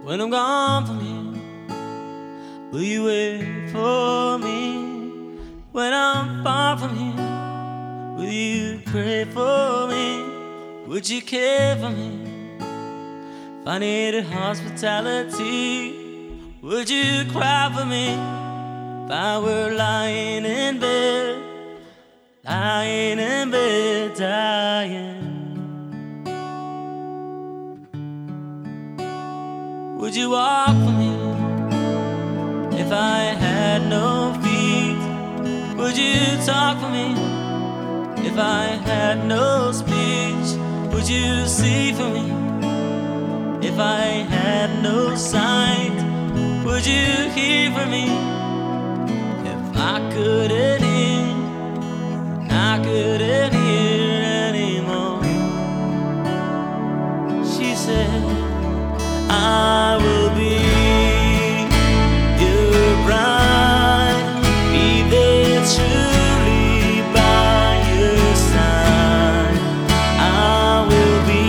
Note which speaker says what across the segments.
Speaker 1: When I'm gone from here, will you wait for me? When I'm far from here, will you pray for me? Would you care for me if I needed hospitality? Would you cry for me if I were lying in bed dying? Would you walk for me if I had no feet? Would you talk for me if I had no speech? Would you see for me if I had no sight? Would you hear for me if I couldn't hear? I couldn't hear anymore. She said, I will be your bride, be there truly by your side. I will be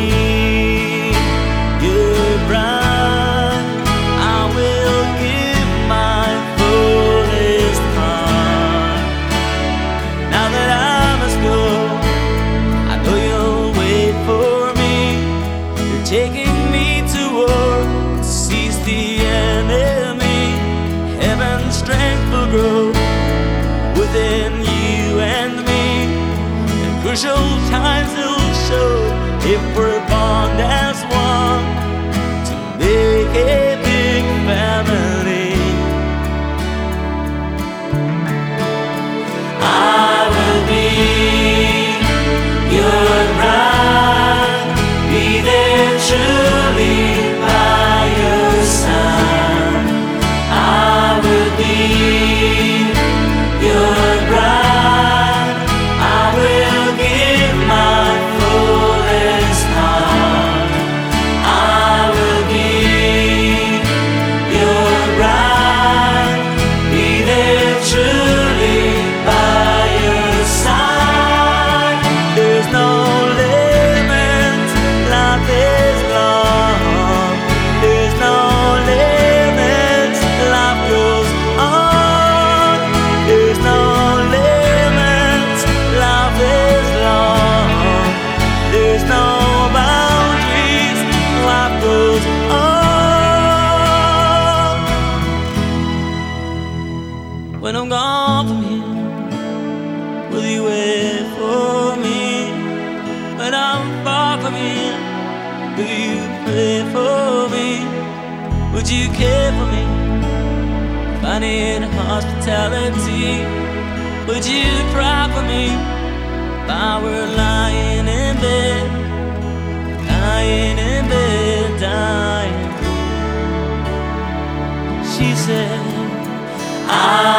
Speaker 1: your bride, I will give my fullest heart. Now that I must go, I know you'll wait for me. You're taking me to war, seize the enemy. Heaven's strength will grow within you and me. In crucial times it'll show if we're bond as one to make a big family. I will be your bride, be there truly by your side. I will be your bride, I will give my fullest heart. I will be your bride, be there truly by your side. There's no limit, life is long. There's no limits, life goes on. There's no limits, life is long. There's no boundaries, life goes on. When I'm gone from here, will you wait for me? When I'm far from here, will you pray for me? Would you care for me if I need hospitality? Would you cry for me if I were lying in bed dying? She said, I